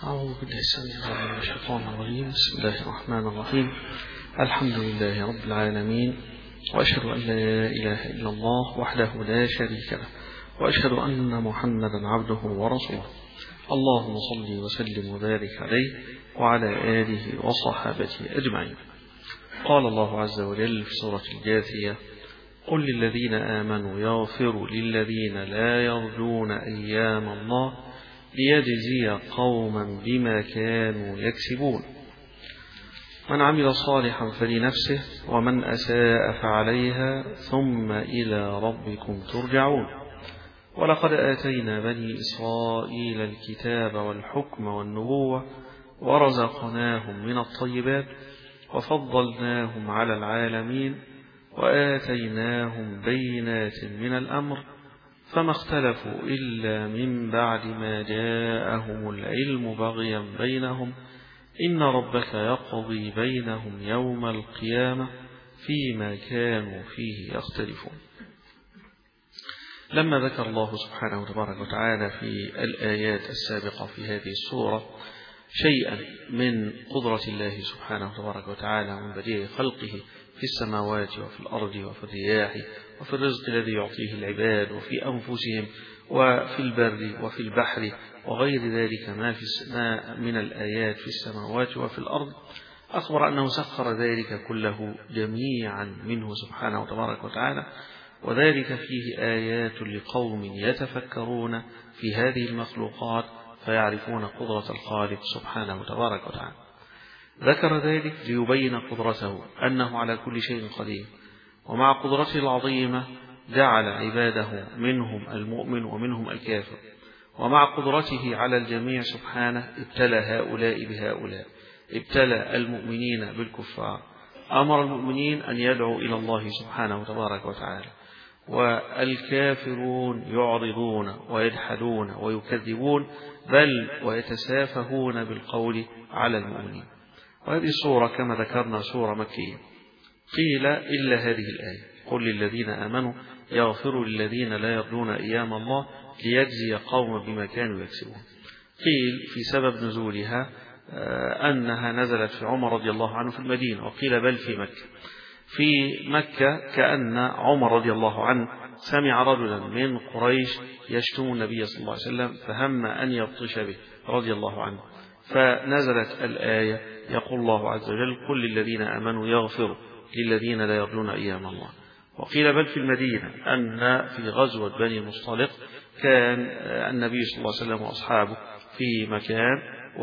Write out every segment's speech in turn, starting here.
أعوذ بالله السميع العليم من الشيطان الرجيم. بسم الله الرحمن الرحيم. الحمد لله رب العالمين، وأشهد أن لا إله إلا الله وحده لا شريك له، وأشهد أن محمدا عبده ورسوله. اللهم صل وسلم وبارك عليه وعلى آله وصحابته أجمعين. قال الله عز وجل في سورة الجاثية: قل للذين آمنوا يغفروا للذين لا يرجون أيام الله ليجزي قوما بما كانوا يكسبون. من عمل صالحا فلنفسه ومن أساء فعليها ثم إلى ربكم ترجعون. ولقد آتينا بني إسرائيل الكتاب والحكم والنبوة ورزقناهم من الطيبات وفضلناهم على العالمين وآتيناهم بينات من الأمر فما اختلفوا إلا من بعد ما جاءهم العلم بغيا بينهم إن ربك يقضي بينهم يوم القيامة فيما كانوا فيه يختلفون. لما ذكر الله سبحانه وتبارك وتعالى في الآيات السابقة في هذه السورة شيئا من قدرة الله سبحانه وتبارك وتعالى من بديع خلقه في السماوات وفي الأرض وفي الرياح وفي الرزق الذي يعطيه العباد وفي أنفسهم وفي البر وفي البحر وغير ذلك ما من الآيات في السماوات وفي الأرض، أخبر أنه سخر ذلك كله جميعا منه سبحانه وتبارك وتعالى، وذلك فيه آيات لقوم يتفكرون في هذه المخلوقات فيعرفون قدرة الخالق سبحانه وتبارك وتعالى. ذكر ذلك ليبين قدرته أنه على كل شيء قدير، ومع قدرته العظيمة جعل عباده منهم المؤمن ومنهم الكافر، ومع قدرته على الجميع سبحانه ابتلى هؤلاء بهؤلاء، ابتلى المؤمنين بالكفار، أمر المؤمنين أن يدعوا إلى الله سبحانه وتبارك وتعالى، والكافرون يعرضون ويجحدون ويكذبون بل ويتسافهون بالقول على المؤمنين. وهذه السورة كما ذكرنا سورة مكية، قيل إلا هذه الآية: قل للذين آمنوا يغفروا للذين لا يرجون أيام الله ليجزي قوم بما كانوا يكسبون. قيل في سبب نزولها أنها نزلت في عمر رضي الله عنه في المدينة، وقيل بل في مكة. في مكة كأن عمر رضي الله عنه سمع رجلا من قريش يشتم النبي صلى الله عليه وسلم فهم أن يبطش به رضي الله عنه، فنزلت الآية يقول الله عز وجل: قل للذين آمنوا يغفروا للذين لا يرجون أيام الله. وقيل بل في المدينة، أن في غزوة بني المصطلق كان النبي صلى الله عليه وسلم وأصحابه في مكان،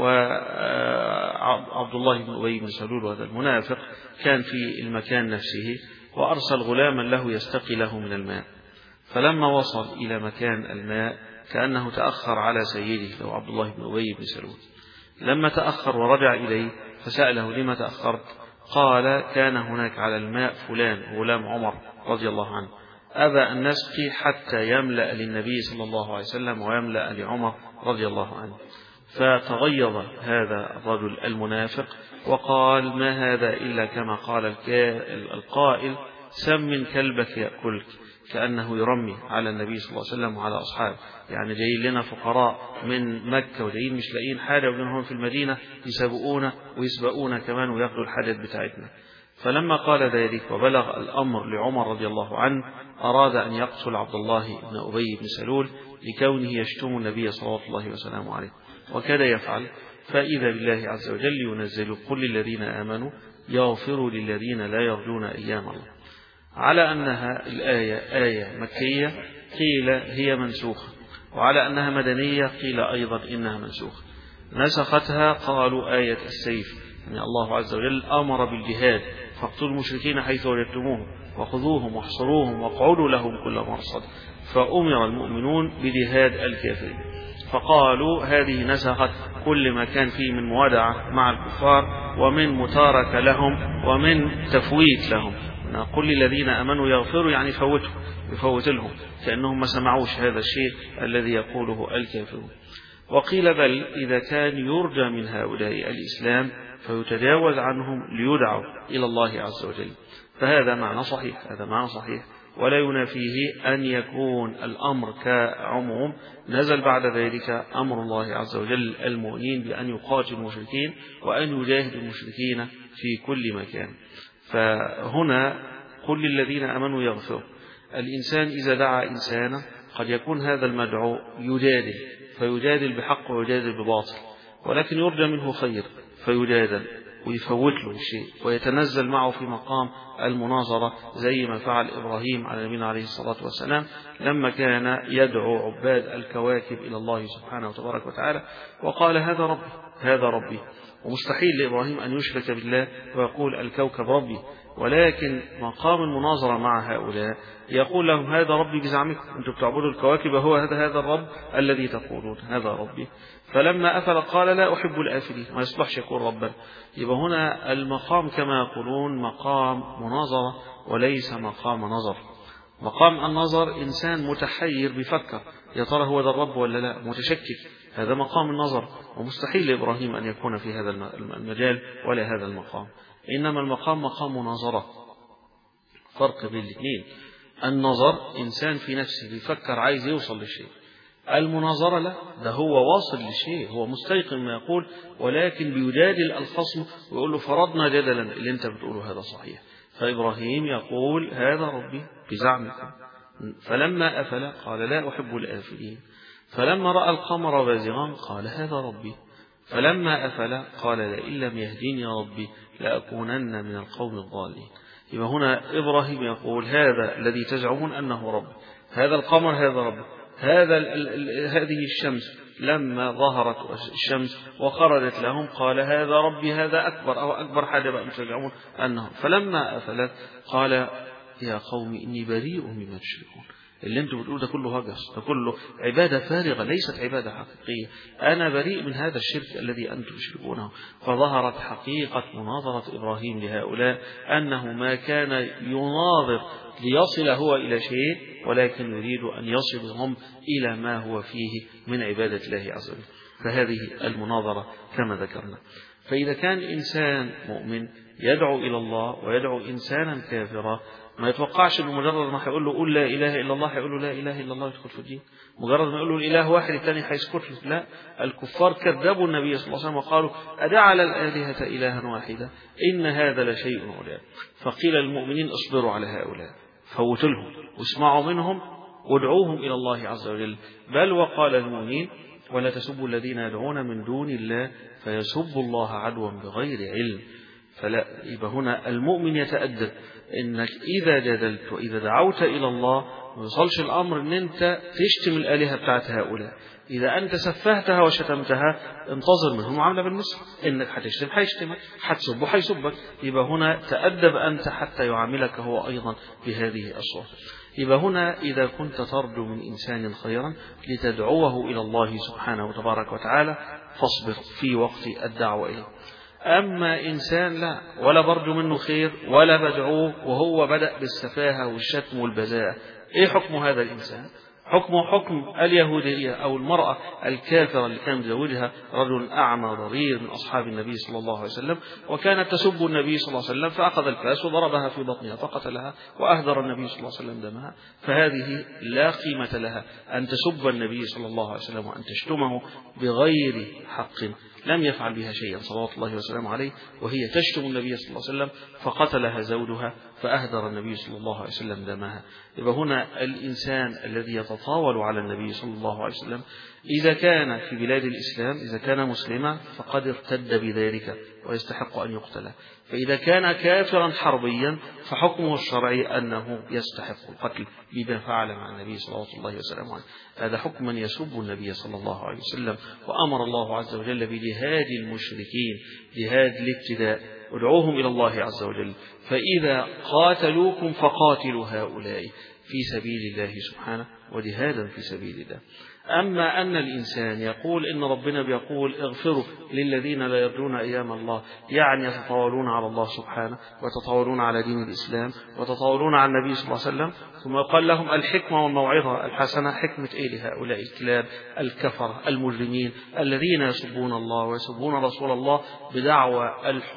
وعبد الله بن أبي بن سلول وهذا المنافق كان في المكان نفسه، وأرسل غلاما له يستقي له من الماء، فلما وصل إلى مكان الماء كأنه تأخر على سيده عبد الله بن أبي بن سلول. لما تأخر ورجع إليه فسأله: لما تأخرت؟ قال: كان هناك على الماء فلان غلام عمر رضي الله عنه أبى أن نسقي حتى يملأ للنبي صلى الله عليه وسلم ويملأ لعمر رضي الله عنه. فتغيظ هذا الرجل المنافق وقال: ما هذا إلا كما قال القائل: سمن كلبك يأكلك، كأنه يرمي على النبي صلى الله عليه وسلم وعلى أصحابه. يعني جايين لنا فقراء من مكة وجايين مش لاقيين حاجة، وجايين في المدينة يسبقونا كمان وياخذوا الحاجات بتاعتنا. فلما قال ذلك وبلغ الأمر لعمر رضي الله عنه أراد أن يقتل عبد الله بن أبي بن سلول لكونه يشتم النبي صلى الله عليه وسلم عليه، وكاد يفعل، فإذا بالله عز وجل ينزل: قل للذين آمنوا يغفروا للذين لا يرجون أيام الله. على أنها الآية آية مكية قيل هي منسوخة، وعلى أنها مدنية قيل أيضا إنها منسوخة. نسختها قالوا آية السيف، يعني الله عز وجل أمر بالجهاد: فاقتلوا المشركين حيث وجدتموهم وخذوهم واحصروهم واقعدوا لهم كل مرصد، فأمر المؤمنون بجهاد الكافرين. فقالوا هذه نسخت كل ما كان فيه من موادعة مع الكفار ومن متاركة لهم ومن تفويت لهم. قل للذين آمنوا يغفروا يعني يفوت لهم، كأنهم ما سمعوش هذا الشيء الذي يقوله الكافرون. وقيل بل إذا كان يرجى من هؤلاء الإسلام فيتجاوز عنهم ليدعوا إلى الله عز وجل، فهذا معنى صحيح. ولا ينافيه أن يكون الأمر كعموم. نزل بعد ذلك أمر الله عز وجل المؤمنين بأن يقاتل المشركين وأن يجاهد المشركين في كل مكان. فهنا قل للذين آمنوا يغفروا. الإنسان إذا دعا إنسانا قد يكون هذا المدعو يجادل، فيجادل بحق ويجادل بباطل، ولكن يرجى منه خير فيجادل ويفوت له الشيء ويتنزل معه في مقام المناظرة، زي ما فعل إبراهيم على نبينا عليه الصلاة والسلام لما كان يدعو عباد الكواكب إلى الله سبحانه وتبارك وتعالى وقال هذا ربي هذا ربي. ومستحيل لإبراهيم أن يشرك بالله ويقول الكوكب ربي، ولكن مقام المناظرة مع هؤلاء يقول لهم هذا ربي بزعمكم، أنتم بتعبدوا الكواكب، هو هذا الرب الذي تقولون هذا ربي. فلما أفل قال لا أحب الآفلين، ما يصلحش يكون ربا. يبقى هنا المقام كما يقولون مقام مناظرة وليس مقام نظر. مقام النظر إنسان متحير بيفكر يا ترى هو ده الرب ولا لا، متشكك، هذا مقام النظر، ومستحيل لإبراهيم أن يكون في هذا المجال ولا هذا المقام. إنما المقام مقام مناظرة، فرق بين الاثنين. النظر إنسان في نفسه بيفكر عايز يوصل للشيء، المناظرة لا، ده هو واصل لشيء، هو مستيقن ما يقول، ولكن بيجادل الخصم ويقول له فرضنا جدلا اللي انت بتقوله هذا صحيح. فإبراهيم يقول هذا ربي بزعمكم. فلما أفل قال لا أحب الآفلين. فلما رأى القمر بازغا قال هذا ربي. فلما أفل قال لئن لم يهديني يا ربي لأكونن من القوم الضالين. يبقى هنا إبراهيم يقول هذا الذي تزعمون أنه رب، هذا القمر هذا رب، هذه الشمس لما ظهرت الشمس وخرجت لهم قال هذا ربي هذا أكبر، أو أكبر حاجة بقى تزعمون أنه. فلما أفلت قال يا قوم إني بريء مما تشركون. اللي انتم بتقولوا ده كله هجس، ده كله عبادة فارغة ليست عبادة حقيقية، أنا بريء من هذا الشرك الذي أنتم تشركونه. فظهرت حقيقة مناظرة إبراهيم لهؤلاء أنه ما كان يناظر ليصل هو إلى شيء، ولكن يريد أن يصلهم إلى ما هو فيه من عبادة الله عز وجل. فهذه المناظرة كما ذكرنا. فإذا كان إنسان مؤمن يدعو إلى الله ويدعو إنسانا كافرا، ما يتوقعش انه مجرد ما هيقول له قل لا اله الا الله هيقول له لا اله الا الله يدخل في الدين. مجرد ما يقول له الاله واحد الثاني هيسكت له. لا، الكفار كذبوا النبي صلى الله عليه وسلم وقالوا أجعل الآلهة إلها واحدا إن هذا لشيء عجاب. فقيل للمؤمنين اصبروا على هؤلاء، فوتوا لهم واسمعوا منهم وادعوهم إلى الله عز وجل. بل وقال المؤمنين ولا تسبوا الذين يدعون من دون الله فيسبوا الله عدوا بغير علم. فلا، يبقى هنا المؤمن يتأدب إنك إذا جدلت وإذا دعوت إلى الله ما يوصلش الأمر إن أنت تشتم الآلهة بتاعت هؤلاء. إذا أنت سفهتها وشتمتها انتظر منهم عاملة بالمثل، إنك هتشتم هيشتمك، هتسبه هيسبك. يبقى هنا تأدب أنت حتى يعاملك هو أيضا بهذه الصورة. يبقى هنا إذا كنت ترجو من إنسان خيرا لتدعوه إلى الله سبحانه وتبارك وتعالى فاصبر في وقت الدعوة إليه. أما إنسان لا، ولا برجو منه خير ولا بدعوه وهو بدأ بالسفاهة والشتم والبذاءة، إيه حكم هذا الإنسان؟ حكمه حكم اليهودية أو المرأة الكافرة اللي كان متزوجها رجل أعمى ضرير من أصحاب النبي صلى الله عليه وسلم، وكانت تسب النبي صلى الله عليه وسلم، فأخذ الفاس وضربها في بطنها فقتلها وأهدر النبي صلى الله عليه وسلم دمها. فهذه لا قيمة لها أن تسب النبي صلى الله عليه وسلم وأن تشتمه بغير حق، لم يفعل بها شيئا صلوات الله وسلامه عليه، وهي تشتم النبي صلى الله عليه وسلم فقتلها زوجها فأهدر النبي صلى الله عليه وسلم دمها. يبقى هنا الإنسان الذي يتطاول على النبي صلى الله عليه وسلم إذا كان في بلاد الإسلام، إذا كان مسلما فقد ارتد بذلك ويستحق أن يقتل. فإذا كان كافرا حربيا فحكمه الشرعي أنه يستحق القتل بما فعل مع النبي صلى الله عليه وسلم. هذا حكم من يسب النبي صلى الله عليه وسلم. وأمر الله عز وجل بجهاد المشركين، جهاد الابتداء، ادعوهم إلى الله عز وجل. فإذا قاتلوكم فقاتلوا هؤلاء في سبيل الله سبحانه وجهادا في سبيل الله. أما أن الإنسان يقول إن ربنا بيقول اغفروا للذين لا يرجون أيام الله، يعني يتطاولون على الله سبحانه ويتطاولون على دين الإسلام ويتطاولون على النبي صلى الله عليه وسلم، ثم قال لهم الحكمة والموعظة الحسنة. حكمة إيه لهؤلاء الكلاب الكفر المجرمين الذين يسبون الله ويسبون رسول الله بدعوى الحرية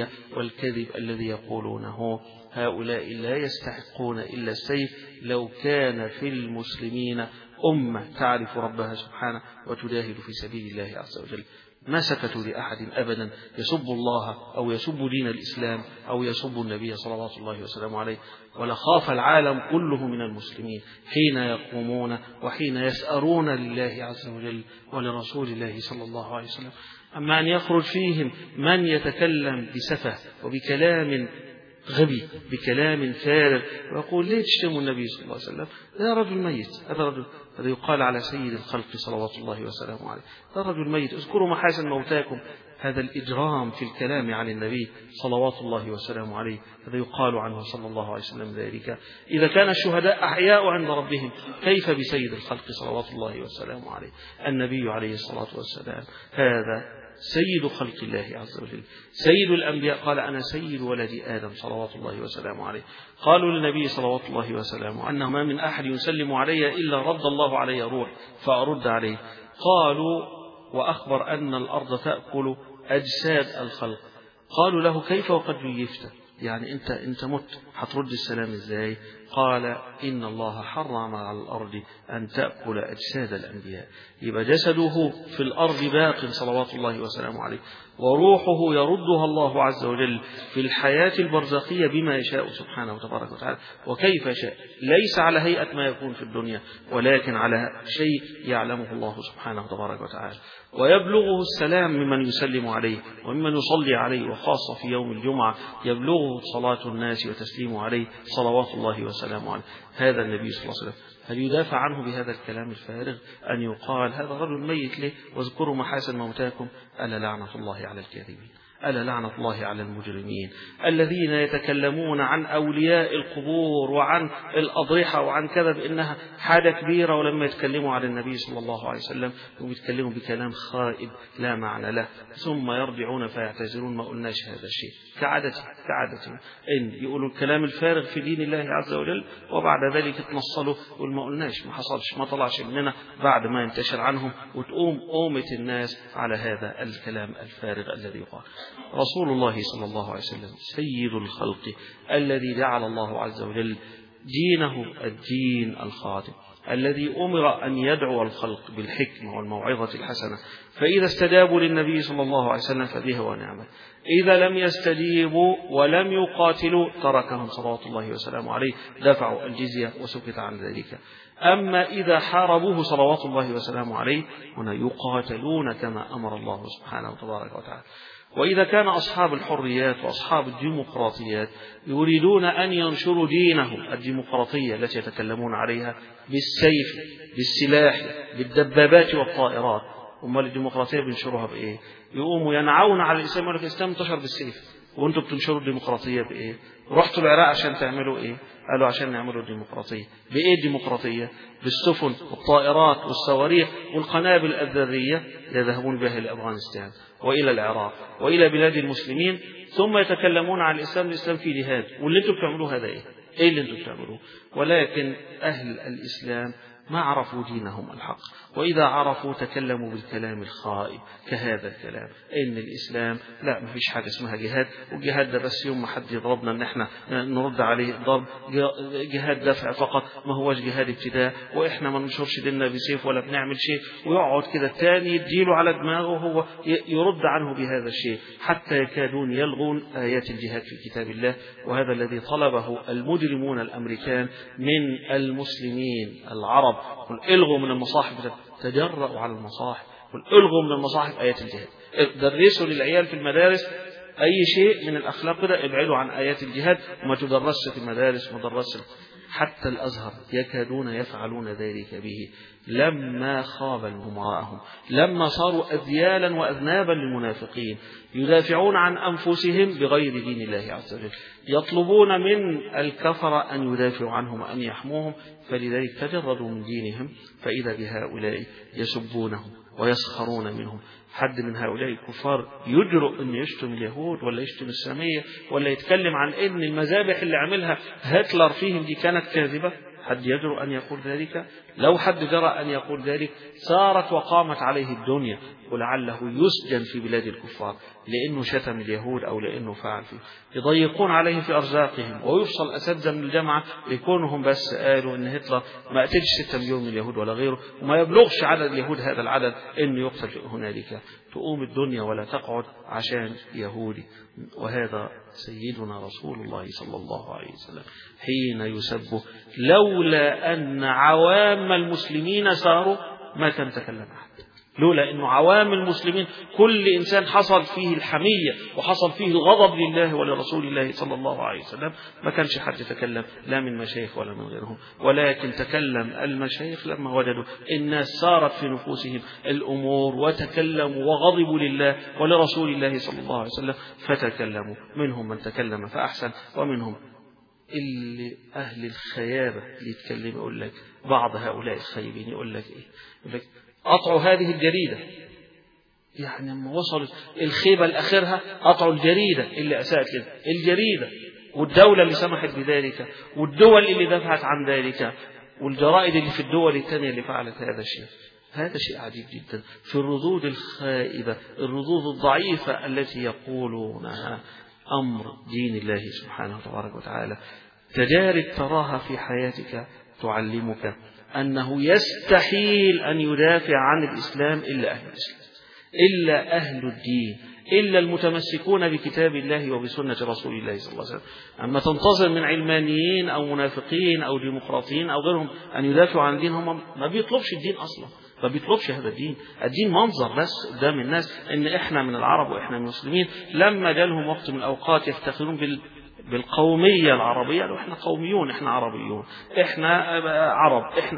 الجاهلية والكذب الذي يقولونه. هؤلاء لا يستحقون إلا السيف. لو كان في المسلمين أمة تعرف ربها سبحانه وتجاهد في سبيل الله عز وجل ما سكتوا لأحد أبدا يسب الله أو يسب دين الإسلام أو يسب النبي صلى الله عليه وسلم عليه، ولخاف العالم كله من المسلمين حين يقومون وحين يسأرون لله عز وجل ولرسول الله صلى الله عليه وسلم. أما أن يخرج فيهم من يتكلم بسفه وبكلام غبي بكلام فارغ ويقول ليه تشتموا النبي صلى الله عليه وسلم؟ هذا رجل ميت، هذا يقال على سيد الخلق صلوات الله وسلامه عليه، هذا رجل ميت، اذكروا محاسن موتاكم. هذا الإجرام في الكلام عن النبي صلوات الله وسلامه عليه، هذا يقال عنه صلى الله عليه وسلم ذلك. إذا كان الشهداء أحياء عند ربهم كيف بسيد الخلق صلوات الله وسلامه عليه؟ النبي عليه الصلاة والسلام هذا سيد خلق الله عز وجل، سيد الأنبياء، قال أنا سيد ولد آدم صلوات الله وسلامه عليه. قالوا للنبي صلوات الله وسلامه أنه ما من أحد يسلم علي إلا رد الله علي روح فأرد عليه. قالوا وأخبر أن الأرض تأكل أجساد الخلق. قالوا له كيف وقد جيفت؟ يعني أنت مت هترد السلام إزاي؟ قال إن الله حرم على الأرض أن تأكل أجساد الأنبياء. يبقى جسده في الأرض باق صلوات الله وسلامه عليه، وروحه يردها الله عز وجل في الحياة البرزخية بما يشاء سبحانه وتبارك وتعالى وكيف يشاء، ليس على هيئة ما يكون في الدنيا ولكن على شيء يعلمه الله سبحانه وتبارك وتعالى. ويبلغه السلام ممن يسلم عليه وممن يصلي عليه، وخاصة في يوم الجمعة يبلغه صلاة الناس وتسليم عليه صلوات الله وسلامه عليه. هذا النبي صلى الله عليه وسلم هل يدافع عنه بهذا الكلام الفارغ أن يقال هذا رجل ميت ليه؟ واذكروا محاسن موتاكم. ألا لعنة الله على الكاذبين، ألا لعنة الله على المجرمين الذين يتكلمون عن أولياء القبور وعن الأضرحة وعن كذا بأنها حاجة كبيرة، ولما يتكلموا عن النبي صلى الله عليه وسلم ويتكلموا بكلام خائب لا معنى له، ثم يرجعون فيعتذرون ما قلناش هذا الشيء كعادة إن يقولوا الكلام الفارغ في دين الله عز وجل وبعد ذلك يتنصلوا يقول ما قلناش، ما حصلش، ما طلعش مننا بعد ما ينتشر عنهم، وتقوم قومة الناس على هذا الكلام الفارغ الذي يقال. رسول الله صلى الله عليه وسلم سيد الخلق الذي جعل الله عز وجل دينه الدين الخاتم، الذي أمر أن يدعو الخلق بالحكمة والموعظة الحسنة، فإذا استجابوا للنبي صلى الله عليه وسلم فبه ونعمه، إذا لم يستجيبوا ولم يقاتلوا تركهم صلوات الله وسلامه عليه، دفعوا الجزية وسكت عن ذلك. أما إذا حاربوه صلوات الله وسلامه عليه هنا يقاتلون كما أمر الله سبحانه وتبارك وتعالى. وإذا كان أصحاب الحريات وأصحاب الديمقراطيات يريدون أن ينشروا دينهم الديمقراطية التي يتكلمون عليها بالسيف بالسلاح بالدبابات والطائرات، أمال الديمقراطية بينشروها بإيه؟ يقوموا ينعون على الإسلام يقول لك الإسلام انتشر بالسيف، وأنتم بتنشروا الديمقراطية بإيه؟ رحتوا العراق عشان تعملوا إيه؟ قالوا عشان نعملوا الديمقراطية. بإيه الديمقراطية؟ بالسفن والطائرات والصواريخ والقنابل الذرية يذهبون بها إلى أفغانستان وإلى العراق وإلى بلاد المسلمين، ثم يتكلمون عن الإسلام في جهاد، واللي أنتم بتعملوه هذا إيه؟ إيه اللي أنتم بتعملوه؟ ولكن أهل الإسلام ما عرفوا دينهم الحق، وإذا عرفوا تكلموا بالكلام الخائب كهذا الكلام إن الإسلام لا، ما فيش حاجة اسمها جهاد، والجهاد ده بس يوم ما حد يضربنا إن احنا نرد عليه ضرب، جهاد دفع فقط ما هوش جهاد ابتداء، وإحنا ما ننشرش ديننا بسيف ولا بنعمل شيء، ويقعد كده الثاني يديله على دماغه وهو يرد عنه بهذا الشيء، حتى يكادون يلغون آيات الجهاد في كتاب الله. وهذا الذي طلبه المجرمون الأمريكان من المسلمين العرب، قل الغوا من المصاحف، تجرأوا على المصاحف، قل الغوا من المصاحف آيات الجهاد، درسوا للعيال في المدارس أي شيء من الأخلاق ده، ابعدوا عن آيات الجهاد وما تدرسش في المدارس مدرسة. حتى الأزهر يكادون يفعلون ذلك به لما خاب أمراءهم، لما صاروا أذيالا وأذنابا للمنافقين يدافعون عن أنفسهم بغير دين الله عز وجل، يطلبون من الكفر أن يدافعوا عنهم وأن يحموهم، فلذلك تجردوا من دينهم، فإذا بهؤلاء يسبونهم ويسخرون منهم. حد من هؤلاء الكفار يجرؤ أن يشتم اليهود ولا يشتم السامية ولا يتكلم عن أن المذابح اللي عملها هتلر فيهم دي كانت كاذبة؟ حد يجرؤ أن يقول ذلك؟ لو حد جرأ أن يقول ذلك سارت وقامت عليه الدنيا، ولعله يسجن في بلاد الكفار لأنه شتم اليهود أو لأنه فعل فيه. يضيقون عليه في أرزاقهم، ويفصل أساتذة من الجامعة ليكونهم بس قالوا إن هتلر ما قتلش 6 مليون من اليهود ولا غيره، وما يبلغش عدد اليهود هذا العدد إنه يقتل هنالك. تقوم الدنيا ولا تقعد عشان يهودي. وهذا سيدنا رسول الله صلى الله عليه وسلم حين يسبه لولا أن عوام المسلمين ساروا ما كان تكلم أحد. لولا أنه عوام المسلمين كل إنسان حصل فيه الحمية وحصل فيه الغضب لله ولرسول الله صلى الله عليه وسلم ما كانش حد يتكلم، لا من مشايخ ولا من غيرهم. ولكن تكلم المشايخ لما وجدوا الناس صارت في نفوسهم الأمور وتكلموا وغضبوا لله ولرسول الله صلى الله عليه وسلم فتكلموا. منهم من تكلم فأحسن، ومنهم اللي أهل الخيابة اللي يتكلم يقول لك بعض هؤلاء الخيبين يقول لك إيه؟ يقول لك قطعوا هذه الجريدة. يعني لما وصلت الخيبة لآخرها قطعوا الجريدة اللي أساءت كده، الجريدة والدولة اللي سمحت بذلك والدول اللي دفعت عن ذلك والجرائد اللي في الدول الثانية اللي فعلت هذا الشيء. هذا شيء عجيب جدا في الردود الخائبة، الردود الضعيفة التي يقولونها أمر دين الله سبحانه وتبارك وتعالى. تجارب تراها في حياتك تعلمك أنه يستحيل أن يدافع عن الإسلام إلا أهل الإسلام، إلا أهل الدين، إلا المتمسكون بكتاب الله وبسنة رسول الله صلى الله عليه وسلم. أما تنتظر من علمانيين أو منافقين أو ديمقراطيين أو غيرهم أن يدافعوا عن دينهم، ما بيطلبش الدين أصلا، ما بيطلبش هذا الدين. الدين منظر بس قدام الناس إن إحنا من العرب وإحنا من المسلمين. لما جالهم وقت من الأوقات يفتخرون بالقومية العربية، قالوا إحنا قوميون، إحنا عربيون، إحنا عرب، إحنا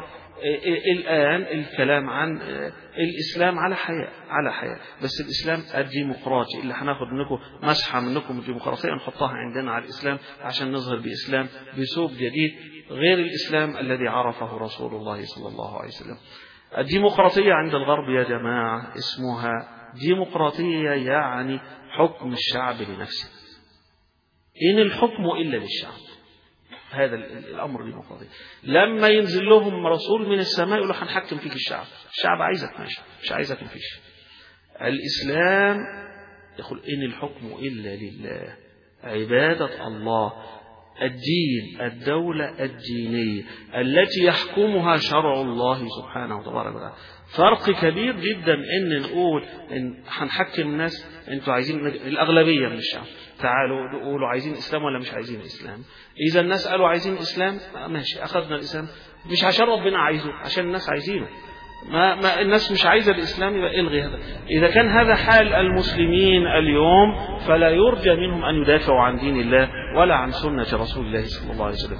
الآن الكلام عن الإسلام على حياة بس الإسلام الديمقراطي اللي هناخد منكم مسحة منكم الديمقراطية نحطها عندنا على الإسلام عشان نظهر بإسلام بثوب جديد غير الإسلام الذي عرفه رسول الله صلى الله عليه وسلم. الديمقراطية عند الغرب يا جماعة اسمها ديمقراطية، يعني حكم الشعب لنفسه، إن الحكم إلا للشعب. هذا الأمر ديمقراطي. لما ينزل لهم رسول من السماء يقول له هنحكم فيك الشعب عايزك ماشي، مش عايزك مفيش. الإسلام يقول إن الحكم إلا لله، عبادة الله، الدين، الدولة الدينية التي يحكمها شرع الله سبحانه وتبارك وتعالى. فرق كبير جدا إن نقول إن هنحكم الناس، أنتوا عايزين الأغلبية من الشعب، تعالوا قولوا عايزين إسلام ولا مش عايزين إسلام. إذا الناس قالوا عايزين إسلام ماشي، أخذنا الإسلام مش عشان ربنا عايزه، عشان الناس عايزينه. ما الناس مش عايزة الإسلام يبقى إلغي هذا. إذا كان هذا حال المسلمين اليوم فلا يرجى منهم أن يدافعوا عن دين الله ولا عن سنة رسول الله صلى الله عليه وسلم.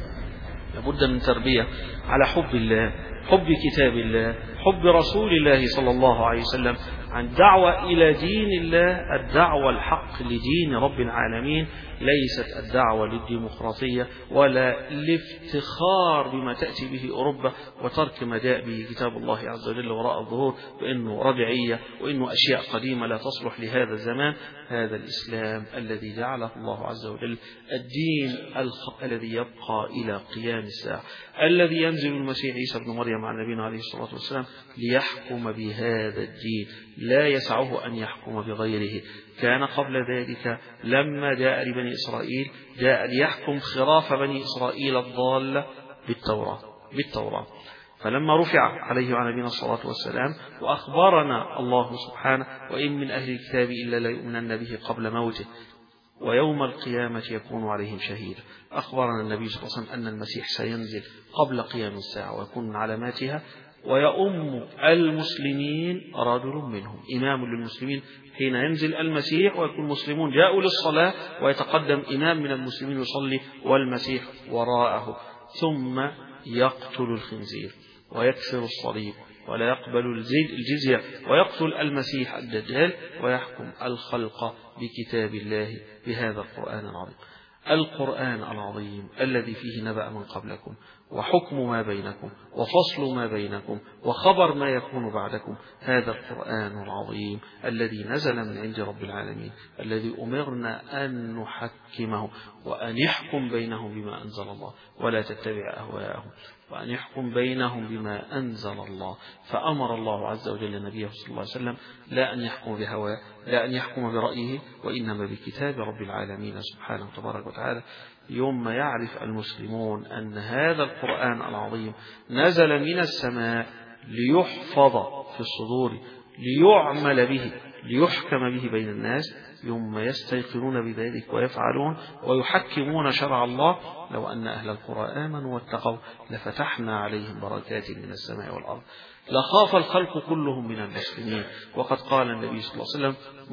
لابد من تربية على حب الله، حب كتاب الله، حب رسول الله صلى الله عليه وسلم، عن دعوة إلى دين الله، الدعوة الحق لدين رب العالمين، ليست الدعوة للديمقراطية ولا الافتخار بما تأتي به أوروبا وترك ما جاء به كتاب الله عز وجل وراء الظهور بأنه رجعية وأنه أشياء قديمة لا تصلح لهذا الزمان. هذا الإسلام الذي جعله الله عز وجل الدين الذي يبقى إلى قيام الساعة، الذي ينزل المسيح عيسى بن مريم على نبينا عليه الصلاة والسلام ليحكم بهذا الدين، لا يسعه أن يحكم بغيره. كان قبل ذلك لما جاء لبني إسرائيل جاء ليحكم خراف بني إسرائيل الضالة بالتوراة. فلما رفع عليه وعلى نبينا الصلاة والسلام وأخبرنا الله سبحانه وإن من أهل الكتاب إلا لا يؤمنن به قبل موته ويوم القيامة يكون عليهم شهيدا، أخبرنا النبي صلى الله عليه وسلم أن المسيح سينزل قبل قيام الساعة ويكون من علاماتها، ويؤم المسلمين رجل منهم، إمام للمسلمين حين ينزل المسيح ويكون المسلمون جاءوا للصلاة ويتقدم إمام من المسلمين يصلي والمسيح وراءه، ثم يقتل الخنزير ويكسر الصليب ولا يقبل الجزية ويقتل المسيح الدجال ويحكم الخلق بكتاب الله بهذا القرآن العظيم. القرآن العظيم الذي فيه نبأ من قبلكم وحكم ما بينكم وفصل ما بينكم وخبر ما يكون بعدكم هذا القرآن العظيم الذي نزل من عند رب العالمين، الذي أمرنا أن نحكمه وأن يحكم بينهم بما أنزل الله ولا تتبع أهواءهم، وأن يحكم بينهم بما أنزل الله. فأمر الله عز وجل نبيه صلى الله عليه وسلم لا أن يحكم بهواه، لا أن يحكم برأيه، وإنما بكتاب رب العالمين سبحانه تبارك وتعالى. يوم ما يعرف المسلمون أن هذا القرآن العظيم نزل من السماء ليحفظ في الصدور، ليعمل به، ليحكم به بين الناس، يوم ما يستيقنون بذلك ويفعلون ويحكمون شرع الله، لو أن أهل القرى آمنوا واتقوا لفتحنا عليهم بركات من السماء والأرض، لخاف الخلق كلهم من المسلمين. وقد قال النبي صلى الله عليه وسلم: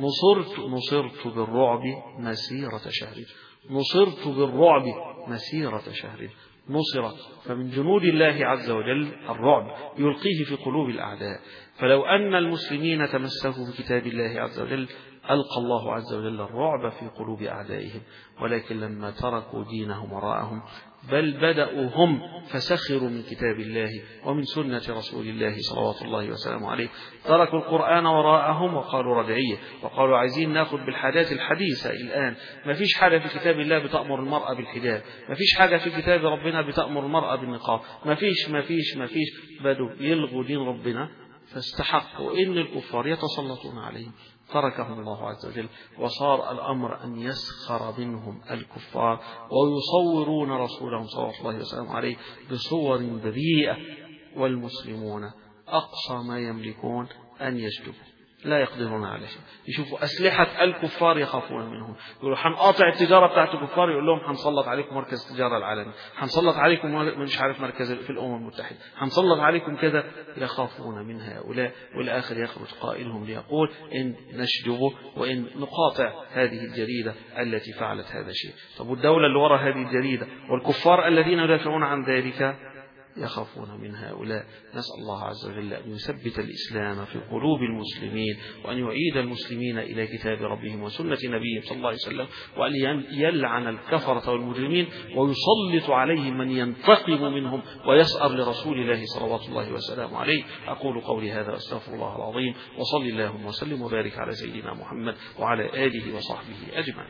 نصرت بالرعب مسيرة شهر، نصرت بالرعب مسيرة شهر. نصر، فمن جنود الله عز وجل الرعب يلقيه في قلوب الأعداء. فلو أن المسلمين تمسكوا بكتاب الله عز وجل ألقى الله عز وجل الرعب في قلوب أعدائهم، ولكن لما تركوا دينهم وراءهم بل بدأوا هم فسخروا من كتاب الله ومن سنة رسول الله صلوات الله وسلامه عليه، تركوا القرآن وراءهم وقالوا رجعية، وقالوا عايزين ناخد بالحاجات الحديثة الآن. ما فيش حاجة في كتاب الله بتأمر المرأة بالحجاب، ما فيش حاجة في كتاب ربنا بتأمر المرأة بالنقاب، ما فيش بدوا يلغوا دين ربنا، فاستحقوا إن الكفار يتسلطون عليهم. تركهم الله عز وجل، وصار الأمر أن يسخر منهم الكفار ويصورون رسولهم صلى الله عليه وسلم عليه بصور بريئة، والمسلمون أقصى ما يملكون أن يجدوا، لا يقدرون على شيء. يشوفوا أسلحة الكفار يخافون منهم، يقولوا حنقاطع التجارة بتاعت الكفار، يقول لهم حنسلط عليكم مركز التجارة العالمي، حنسلط عليكم مش عارف مركز في الأمم المتحدة، حنسلط عليكم كذا. يخافون من هؤلاء، والآخر يخرج قائلهم ليقول إن نشجبه وإن نقاطع هذه الجريدة التي فعلت هذا الشيء. طب والدولة اللي وراء هذه الجريدة والكفار الذين يدافعون عن ذلك يخافون من هؤلاء. نسأل الله عز وجل أن يثبت الإسلام في قلوب المسلمين، وأن يعيد المسلمين إلى كتاب ربهم وسنة نبيهم صلى الله عليه وسلم، وأن يلعن الكفرة والمجرمين ويسلط عليهم من ينتقم منهم ويسأر لرسول الله صلوات الله وسلامه عليه. أقول قولي هذا أستغفر الله العظيم، وصلي اللهم وسلم وبارك على سيدنا محمد وعلى آله وصحبه أجمعين.